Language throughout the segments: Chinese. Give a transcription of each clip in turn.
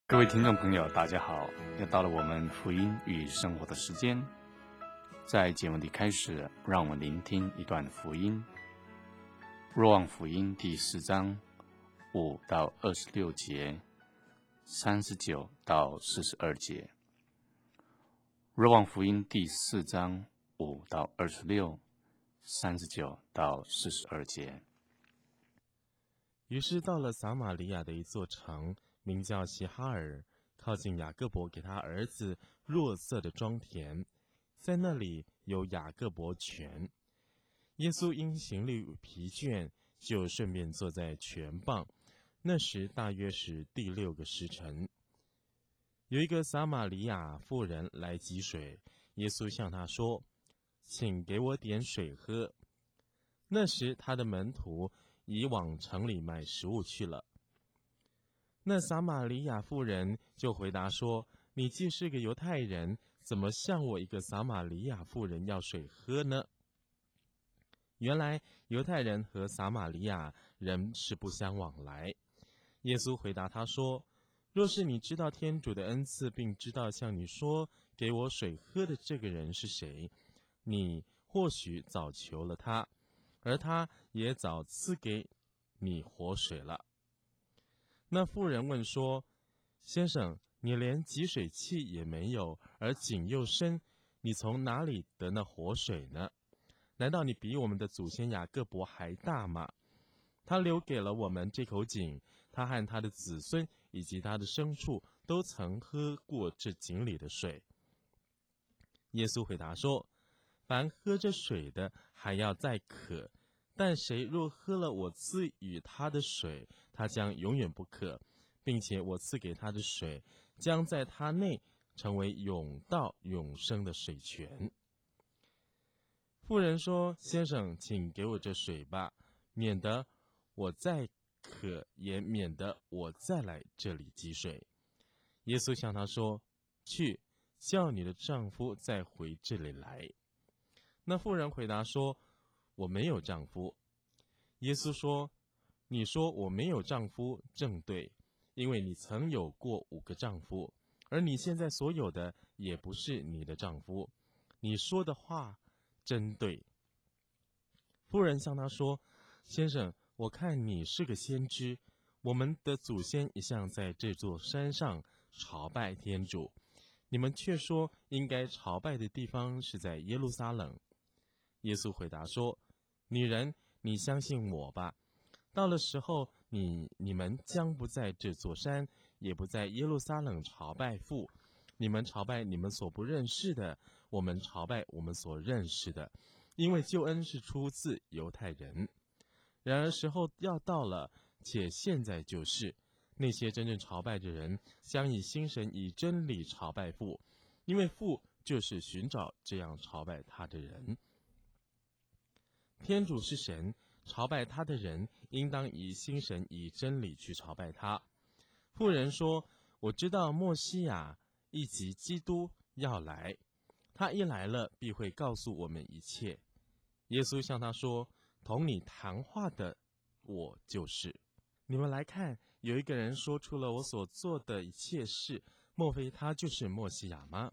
各位听众朋友，大家好！又到了我们福音与生活的时间。在节目的开始，让我们聆听一段福音。若望福音第4章5到26节，39到42节。若望福音第4章5到26、39到42节。 于是到了撒玛利亚的一座城，名叫西哈尔，靠近雅各伯给他儿子若瑟的庄田，在那里有雅各伯泉。耶稣因行路疲倦，就顺便坐在泉傍。那时大约是第6个时辰。有一个撒玛利亚妇人来汲水，耶稣向她说：“请给我点水喝。”那时他的门徒已往城里买食物去了。那撒玛利亚妇人就回答说：“你既是个犹太人，怎么向我一个撒玛利亚妇人要水喝呢？”原来犹太人和撒玛利亚人是不相往来。耶稣回答他说：“若是你知道天主的恩赐，并知道向你说给我水喝的这个人是谁，你或许早求了他，而他也早赐给你活水了。”那妇人问说：“先生，你连汲水器也没有，而井又深，你从哪里得那活水呢？难道你比我们的祖先雅各伯还大吗？他留给了我们这口井，他和他的子孙以及他的牲畜都曾喝过这井里的水。”耶稣回答说：“凡喝这水的还要再渴，但谁若喝了我赐予他的水，他将永远不渴，并且我赐给他的水将在他内成为永到永生的水泉。”妇人说：“先生，请给我这水吧，免得我再渴，也免得我再来这里汲水。”耶稣向她说：“去，叫你的丈夫再回这里来。”那妇人回答说：“我没有丈夫。”耶稣说：“你说我没有丈夫，正对，因为你曾有过5个丈夫，而你现在所有的也不是你的丈夫。你说的话真对。”妇人向他说：“先生，我看你是个先知。我们的祖先一向在这座山上朝拜天主，你们却说应该朝拜的地方是在耶路撒冷。”耶稣回答说：“女人，你相信我吧。到了时候，你们将不在这座山，也不在耶路撒冷朝拜父。你们朝拜你们所不认识的，我们朝拜我们所认识的，因为救恩是出自犹太人。然而时候要到了，且现在就是，那些真正朝拜的人将以心神以真理朝拜父，因为父就是寻找这样朝拜他的人。天主是神，朝拜他的人应当以心神以真理去朝拜他。”妇人说：“我知道默西亚以及基督要来，他一来了，必会告诉我们一切。”耶稣向他说：“同你谈话的，我就是。”你们来看，有一个人说出了我所做的一切事，莫非他就是默西亚吗？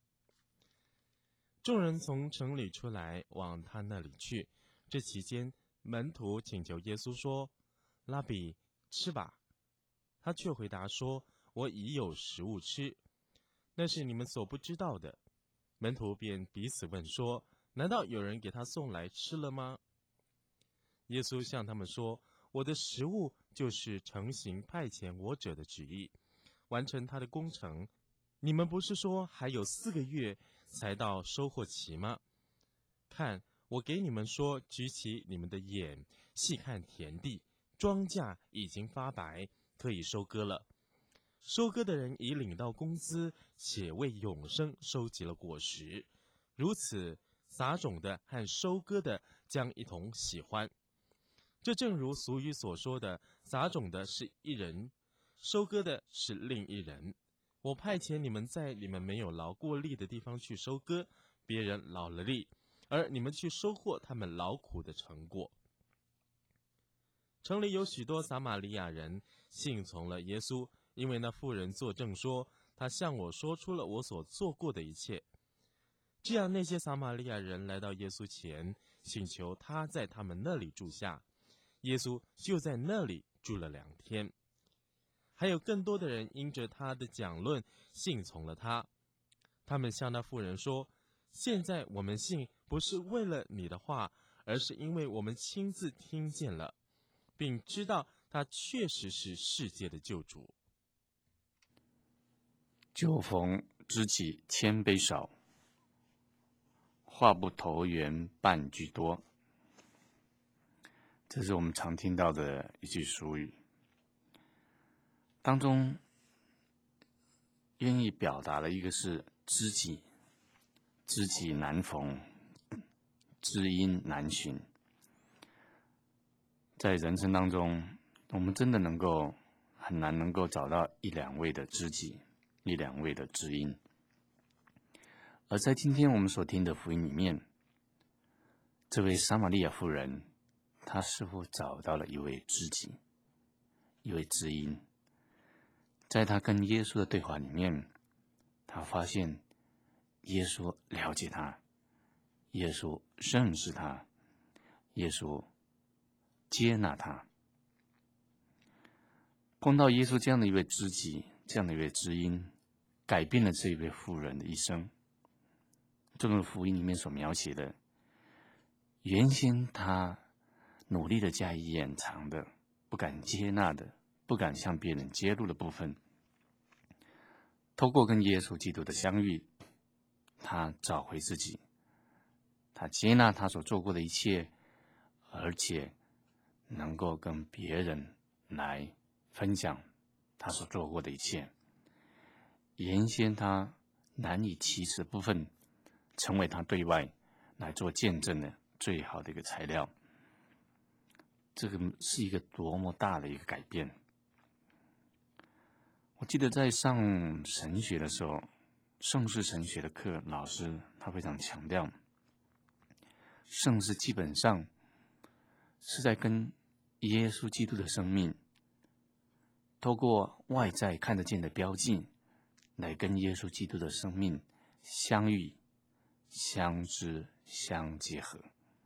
众人从城里出来，往他那里去。这期间，门徒请求耶稣说：“拉比，吃吧。”他却回答说：“我已有食物吃，那是你们所不知道的。”门徒便彼此问说：“难道有人给他送来吃了吗？”耶稣向他们说：“我的食物就是承行派遣我者的旨意，完成他的工程。你们不是说还有4个月才到收获期吗？看，我给你们说，举起你们的眼，细看田地，庄稼已经发白，可以收割了。收割的人已领到工资，且为永生收集了果实。如此，撒种的和收割的将一同喜欢。这正如俗语所说的，撒种的是一人，收割的是另一人。我派遣你们在你们没有劳过力的地方去收割，别人劳了力，而你们去收获他们劳苦的成果。”城里有许多撒玛利亚人信从了耶稣， 因为那妇人作证说，她向我说出了我所做过的一切。这样，那些撒玛利亚人来到耶稣前，请求他在他们那里住下。耶稣就在那里住了2天。还有更多的人因着他的讲论信从了他。他们向那妇人说：“现在我们信，不是为了你的话，而是因为我们亲自听见了，并知道他确实是世界的救主。” 酒逢知己千杯少，话不投缘半句多。这是我们常听到的一句俗语，当中愿意表达了一个是知己，知己难逢，知音难寻。在人生当中，我们真的很难能够找到1、2位的知己，1、2位的知音。而在今天我们所听的福音里面，这位撒玛利亚妇人，她似乎找到了一位知己，一位知音。在她跟耶稣的对话里面，她发现耶稣了解她，耶稣认识她，耶稣接纳她。碰到耶稣这样的一位知己，这样的一位知音，改变了这一位妇人的一生。正如福音里面所描写的，原先她努力的加以掩藏的，不敢接纳的，不敢向别人揭露的部分，透过跟耶稣基督的相遇，她找回自己，她接纳她所做过的一切，而且能够跟别人来分享他所做过的一切。原先他难以启齿的部分，成为他对外来做见证的最好的一个材料。这个是一个多么大的一个改变。我记得在上神学的时候，圣事神学的课，老师他非常强调，圣事基本上是在跟耶稣基督的生命透过外在看得见的标记，来跟耶稣基督的生命相遇、相知、相结合。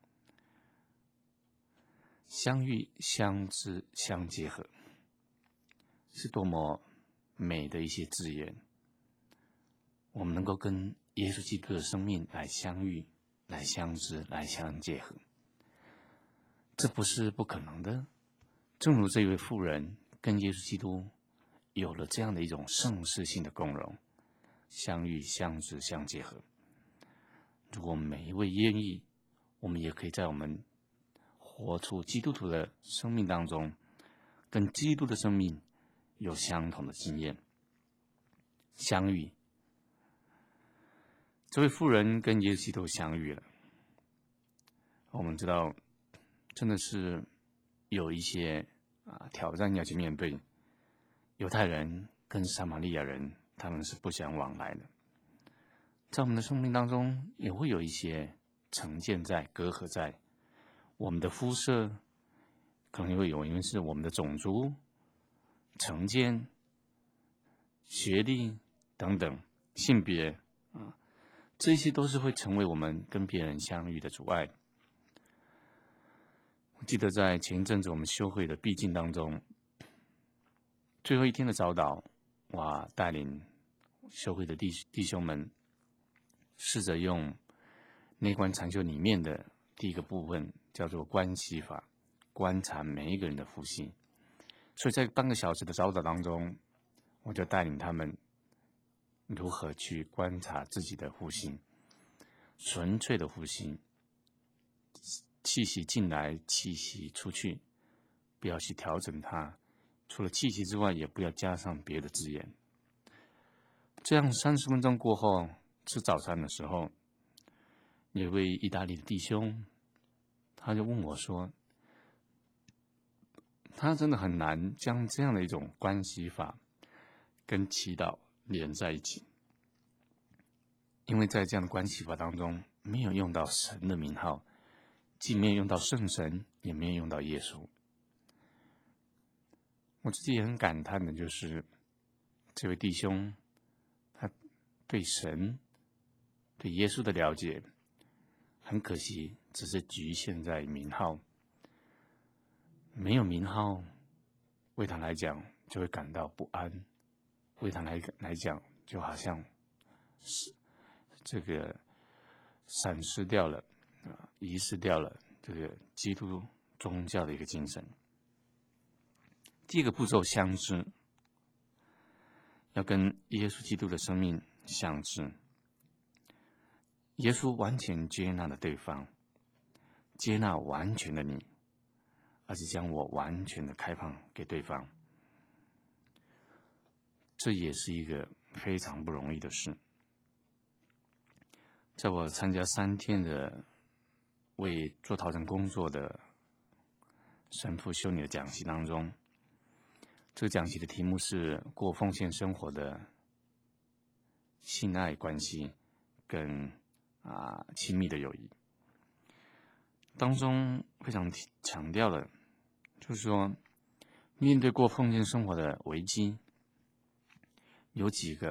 相遇、相知、相结合，是多么美的一些字眼。我们能够跟耶稣基督的生命来相遇、来相知、来相结合，这不是不可能的。正如这位妇人跟耶稣基督有了这样的一种圣事性的共融，相遇、相知、相结合。如果每一位愿意，我们也可以在我们活出基督徒的生命当中，跟基督的生命有相同的经验。相遇，这位妇人跟耶稣基督相遇了。我们知道，真的是有一些挑战要去面对。犹太人跟撒玛利亚人，他们是不相往来的。在我们的生命当中，也会有一些成见在、隔阂在。我们的肤色可能会有，因为是我们的种族、成见、学历等等、性别这些都是会成为我们跟别人相遇的阻碍。我记得在前一阵子我们修会的毕竟当中，最后一天的早祷，我带领修会的弟兄们，试着用内观禅修里面的第一个部分，叫做观息法，观察每一个人的呼吸。所以在半个小时的早祷当中，我就带领他们如何去观察自己的呼吸，纯粹的呼吸，气息进来，气息出去，不要去调整它，除了气息之外，也不要加上别的字眼。这样30分钟过后，吃早餐的时候，有位意大利的弟兄，他就问我说，他真的很难将这样的一种关系法跟祈祷连在一起，因为在这样的关系法当中，没有用到神的名号，既没有用到圣神，也没有用到耶稣。我自己也很感叹的就是， 这位弟兄，他对神、对耶稣的了解，很可惜，只是局限在名号。没有名号，为他来讲就会感到不安，为他来讲，就好像是这个闪失掉了，遗失掉了这个基督宗教的一个精神。第一个步骤相知，要跟耶稣基督的生命相知。耶稣完全接纳了对方，接纳完全的你，而且将我完全的开放给对方。这也是一个非常不容易的事。在我参加3天的为做陶城工作的神父修女的讲习当中，这个讲习的题目是过奉献生活的信爱关系跟亲密的友谊。当中非常强调了，就是说面对过奉献生活的危机，有几个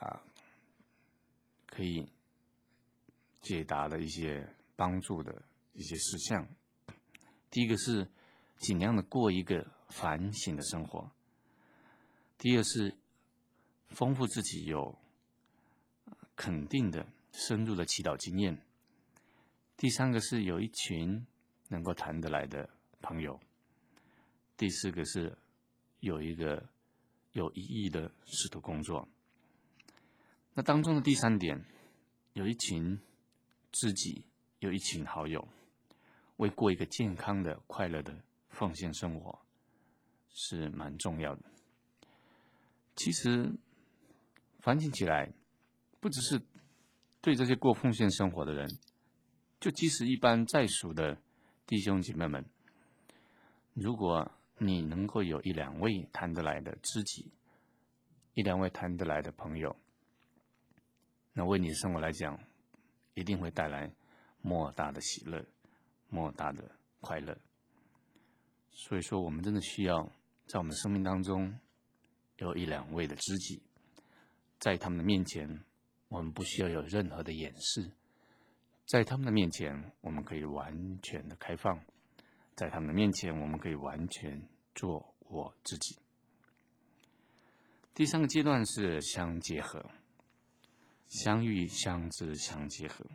可以解答的一些帮助的一些事项。第一个是尽量的过一个反省的生活。第二是丰富自己有肯定的深入的祈祷经验。第3个是有一群能够谈得来的朋友。第4个是有一个有意义的使徒工作。那当中的第3点，有一群知己，有一群好友，为过一个健康的、快乐的奉献生活是蛮重要的。其实反省起来，不只是对这些过奉献生活的人，就即使一般在俗的弟兄姐妹们，如果你能够有1、2位谈得来的知己，1、2位谈得来的朋友，那为你的生活来讲，一定会带来莫大的喜乐，莫大的快乐。所以说，我们真的需要在我们的生命当中有1、2位的知己，在他们的面前，我们不需要有任何的掩饰，在他们的面前，我们可以完全的开放，在他们的面前，我们可以完全做我自己。第3个阶段是相结合，相遇、相知、相结合。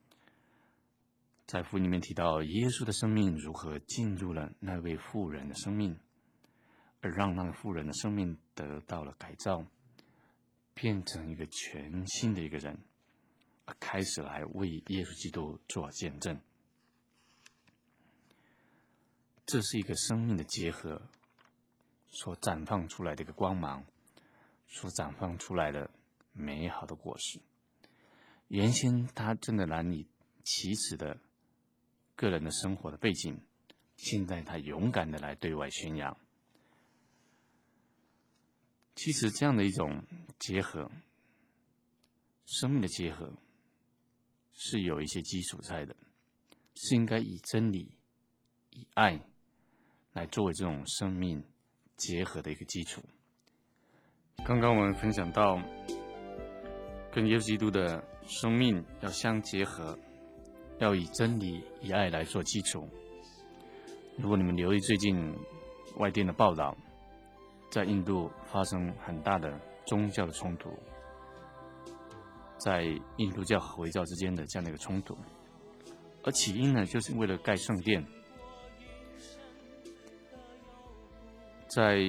在福音里面提到，耶稣的生命如何进入了那位妇人的生命，而让那个妇人的生命得到了改造，变成一个全新的一个人，而开始来为耶稣基督做见证。这是一个生命的结合所绽放出来的一个光芒，所绽放出来的美好的果实。原先他真的难以启齿的个人的生活的背景，现在他勇敢的来对外宣扬。其实这样的一种结合，生命的结合，是有一些基础在的，是应该以真理、以爱来作为这种生命结合的一个基础。刚刚我们分享到，跟耶稣基督的生命要相结合，要以真理、以爱来做基础。如果你们留意最近外电的报道，在印度发生很大的宗教的冲突，在印度教和回教之间的这样的一个冲突，而起因呢，就是为了盖圣殿。在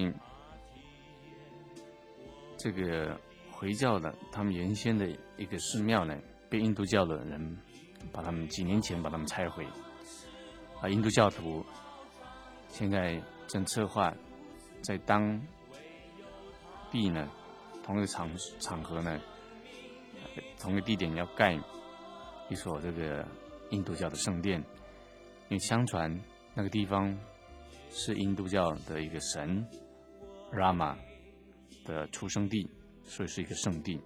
这个回教的他们原先的一个寺庙呢，被印度教的人把他们几年前把他们拆毁，印度教徒现在正策划在当地呢同一个场合呢，同一个地点要盖一所这个印度教的圣殿，因为相传那个地方是印度教的一个神 Rama 的出生地，所以是一个圣地。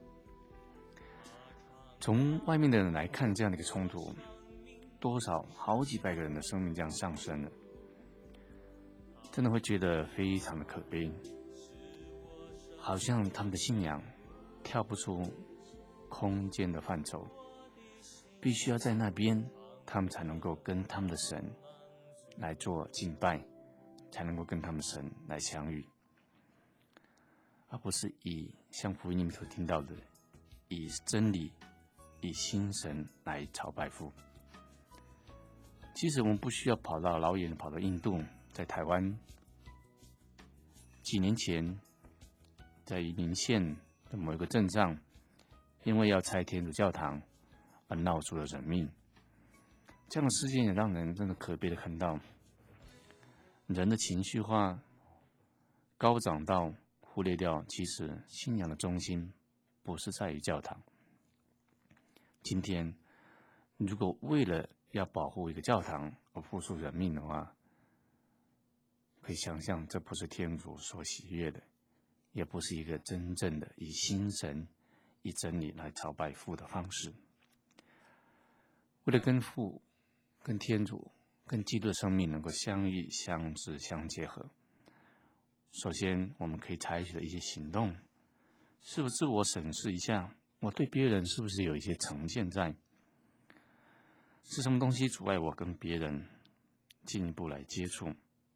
从外面的人来看这样的一个冲突，多少好几百个人的生命这样上升了，真的会觉得非常的可悲。 好像他们的信仰跳不出空间的范畴，必须要在那边，他们才能够跟他们的神来做敬拜，才能够跟他们神来相遇，而不是以像福音里面所听到的，以真理、以心神来朝拜父。其实我们不需要跑到老远，跑到印度，在台湾几年前，在云林县的某一个镇上，因为要拆天主教堂而闹出了人命。这样的事件也让人真的可悲的看到，人的情绪化高涨到忽略掉，其实信仰的中心不是在于教堂。今天，如果为了要保护一个教堂而付出人命的话，可以想象这不是天主所喜悦的，也不是一个真正的以心神、以真理来朝拜父的方式。为了跟父、跟天主、跟基督的生命能够相遇、相知、相结合，首先我们可以采取的一些行动，是不是自我审视一下，我对别人是不是有一些成见在？是什么东西阻碍我跟别人进一步来接触？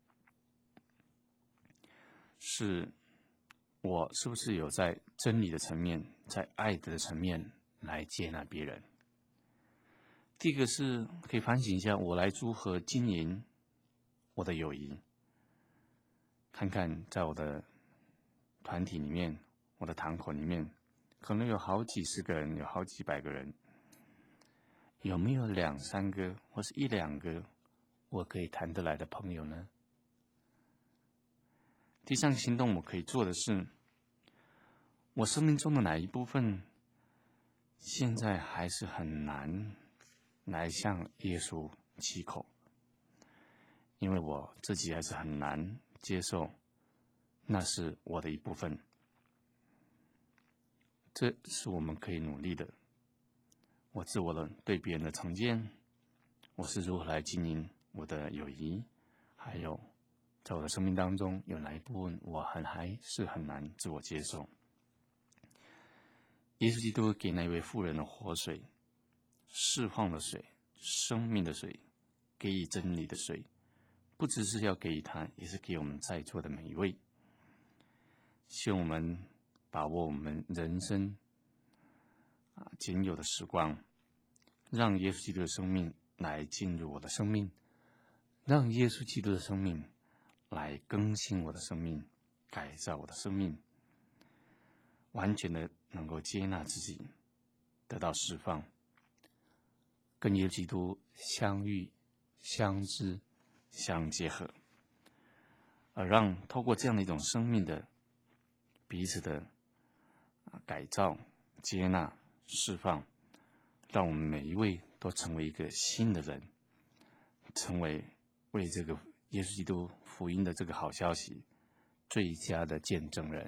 是我是不是有在真理的层面，在爱的层面来接纳别人？第一个是可以反省一下，我来如何经营我的友谊，看看在我的团体里面，我的堂口里面，可能有好几十个人，有好几百个人，有没有2、3个或是1、2个我可以谈得来的朋友呢？第三个行动我可以做的是，我生命中的哪一部分现在还是很难来向耶稣启口，因为我自己还是很难接受那是我的一部分。这是我们可以努力的。我自我的对别人的成见，我是如何来经营我的友谊，还有在我的生命当中有哪一部分我还是很难自我接受。耶稣基督给那位妇人的活水，释放的水，生命的水，给予真理的水，不只是要给予他，也是给我们在座的每一位。希望我们把握我们人生仅有的时光，让耶稣基督的生命来进入我的生命，让耶稣基督的生命来更新我的生命，改造我的生命，完全的能够接纳自己，得到释放，跟耶稣基督相遇、相知、相结合，而让透过这样的一种生命的彼此的改造、接纳、释放，让我们每一位都成为一个新的人，成为为这个耶稣基督福音的这个好消息最佳的见证人。